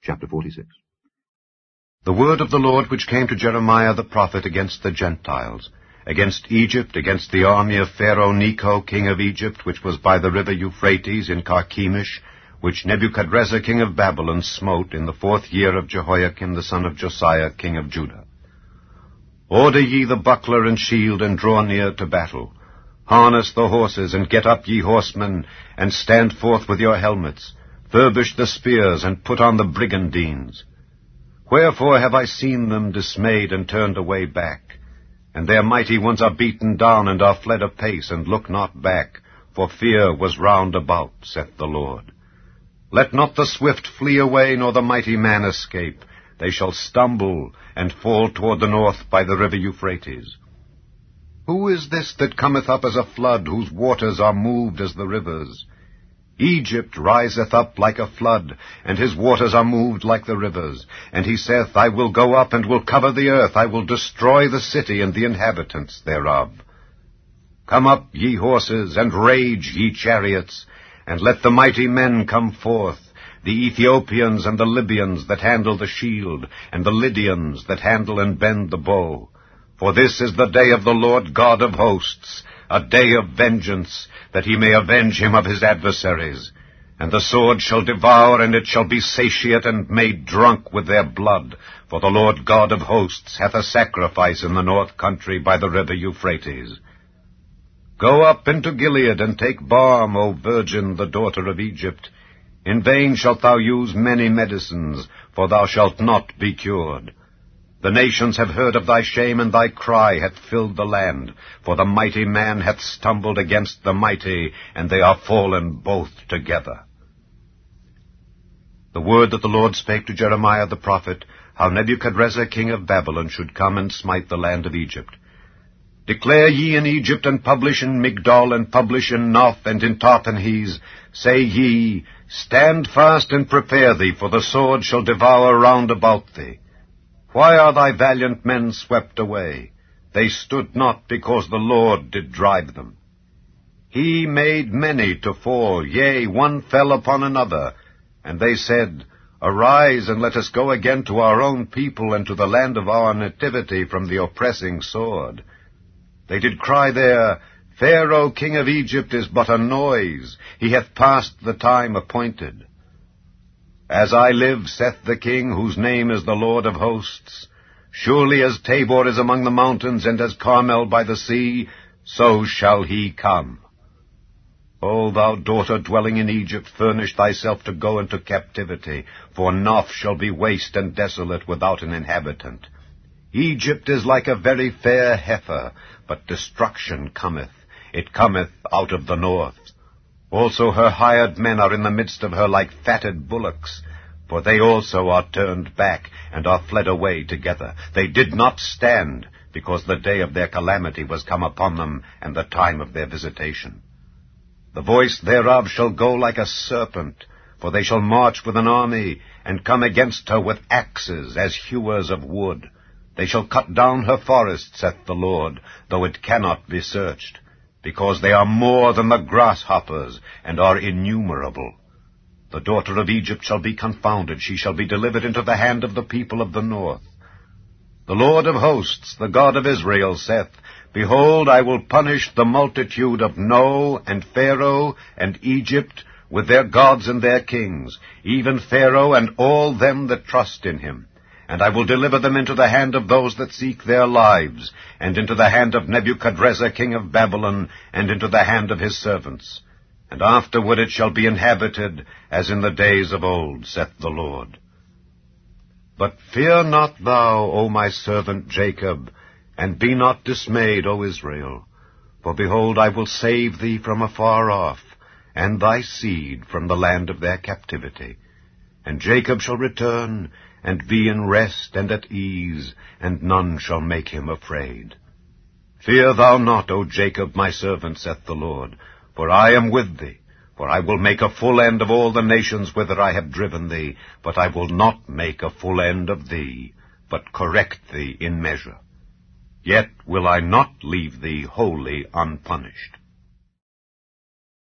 Chapter 46. The word of the Lord which came to Jeremiah the prophet against the Gentiles, against Egypt, against the army of Pharaoh Necho, king of Egypt, which was by the river Euphrates in Carchemish, which Nebuchadrezzar king of Babylon smote in the 4th year of Jehoiakim the son of Josiah, king of Judah. Order ye the buckler and shield, and draw near to battle. Harness the horses, and get up, ye horsemen, and stand forth with your helmets. Furbish the spears, and put on the brigandines. Wherefore have I seen them dismayed and turned away back? And their mighty ones are beaten down, and are fled apace, and look not back, for fear was round about, saith the Lord. Let not the swift flee away, nor the mighty man escape. They shall stumble, and fall toward the north by the river Euphrates. Who is this that cometh up as a flood, whose waters are moved as the rivers? Egypt riseth up like a flood, and his waters are moved like the rivers. And he saith, I will go up, and will cover the earth. I will destroy the city and the inhabitants thereof. Come up, ye horses, and rage, ye chariots, and let the mighty men come forth, the Ethiopians and the Libyans that handle the shield, and the Lydians that handle and bend the bow. For this is the day of the Lord God of hosts, a day of vengeance, that he may avenge him of his adversaries. And the sword shall devour, and it shall be satiate and made drunk with their blood. For the Lord God of hosts hath a sacrifice in the north country by the river Euphrates. Go up into Gilead, and take balm, O virgin, the daughter of Egypt. In vain shalt thou use many medicines, for thou shalt not be cured. The nations have heard of thy shame, and thy cry hath filled the land. For the mighty man hath stumbled against the mighty, and they are fallen both together. The word that the Lord spake to Jeremiah the prophet, how Nebuchadrezzar king of Babylon should come and smite the land of Egypt. Declare ye in Egypt, and publish in Migdol, and publish in Noth, and in Tahpanhes. Say ye, Stand fast and prepare thee, for the sword shall devour round about thee. Why are thy valiant men swept away? They stood not, because the Lord did drive them. He made many to fall, yea, one fell upon another. And they said, Arise, and let us go again to our own people, and to the land of our nativity from the oppressing sword. They did cry there, Pharaoh king of Egypt is but a noise. He hath passed the time appointed. As I live, saith the King, whose name is the Lord of hosts, surely as Tabor is among the mountains, and as Carmel by the sea, so shall he come. O thou daughter dwelling in Egypt, furnish thyself to go into captivity, for Noph shall be waste and desolate without an inhabitant. Egypt is like a very fair heifer, but destruction cometh. It cometh out of the north. Also her hired men are in the midst of her like fatted bullocks, for they also are turned back, and are fled away together. They did not stand, because the day of their calamity was come upon them, and the time of their visitation. The voice thereof shall go like a serpent, for they shall march with an army, and come against her with axes, as hewers of wood. They shall cut down her forest, saith the Lord, though it cannot be searched, because they are more than the grasshoppers, and are innumerable. The daughter of Egypt shall be confounded, she shall be delivered into the hand of the people of the north. The Lord of hosts, the God of Israel, saith, Behold, I will punish the multitude of No, and Pharaoh, and Egypt, with their gods and their kings, even Pharaoh and all them that trust in him. And I will deliver them into the hand of those that seek their lives, and into the hand of Nebuchadrezzar king of Babylon, and into the hand of his servants. And afterward it shall be inhabited, as in the days of old, saith the Lord. But fear not thou, O my servant Jacob, and be not dismayed, O Israel. For behold, I will save thee from afar off, and thy seed from the land of their captivity. And Jacob shall return, and be in rest and at ease, and none shall make him afraid. Fear thou not, O Jacob, my servant, saith the Lord, for I am with thee. For I will make a full end of all the nations whither I have driven thee, but I will not make a full end of thee, but correct thee in measure. Yet will I not leave thee wholly unpunished.